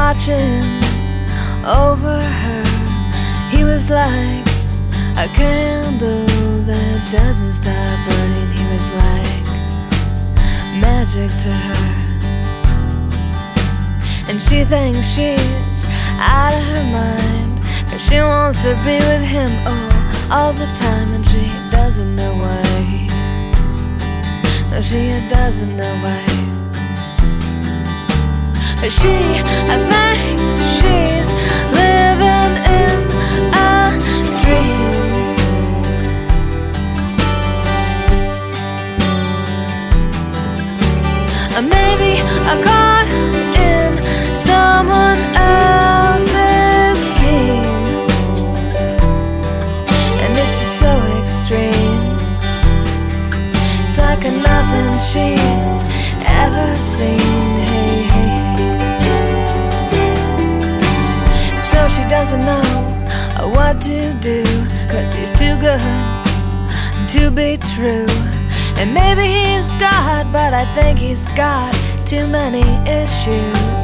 watching over her. He was like a candle that doesn't stop burning. He was like magic to her. And she thinks she's out of her mind, 'cause she wants to be with him all the time. And she doesn't know why. No, she doesn't know why. But I think she's living in a dream. Or maybe I caught in someone else's scheme, and it's so extreme. It's like nothing she's ever seen. Hey, hey. So she doesn't know what to do, 'cause he's too good to be true. And maybe he's God, but I think he's got too many issues.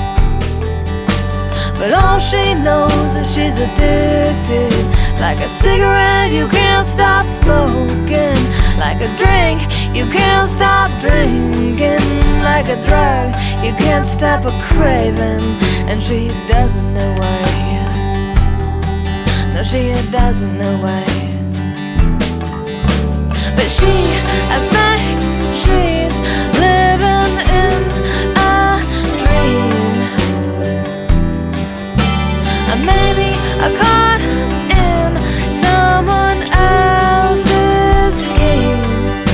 But all she knows is she's addicted, like a cigarette you can't stop smoking, like a drink you can't stop drinking, like a drug you can't stop a craving. And she doesn't know why. No, she doesn't know why. But I think she's living in a dream. Or maybe I caught in someone else's scheme,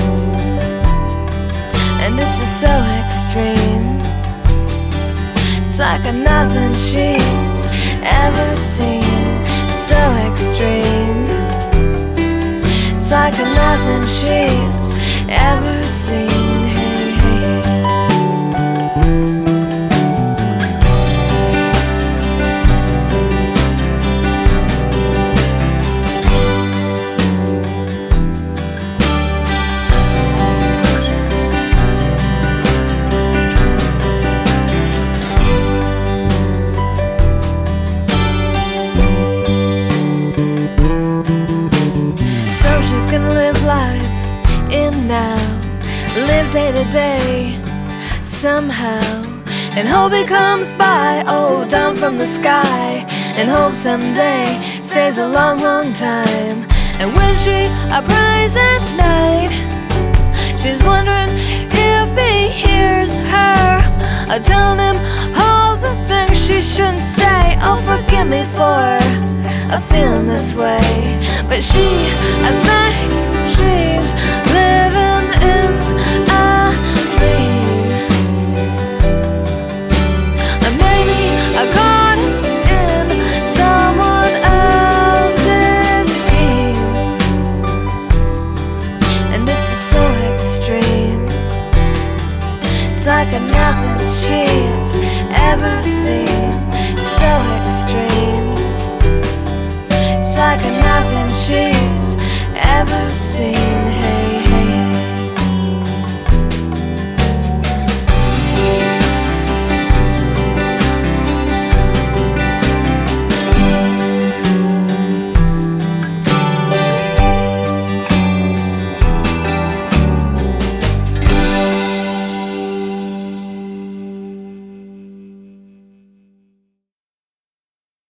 and it's so extreme. It's like nothing she's ever seen. So extreme. It's like nothing she's ever seen. Hey, hey. She's gonna live life in now, live day to day somehow, and hope he comes by, down from the sky, and hope someday stays a long, long time. And when she prays at night, she's wondering if he hears her, telling him all the things she shouldn't say. Oh, forgive me for feeling this way. But I think she's living in a dream. Or maybe I caught in someone else's scheme, and it's so extreme. It's like nothing she's ever seen. It's so extreme. It's like nothing she's ever seen. Hey.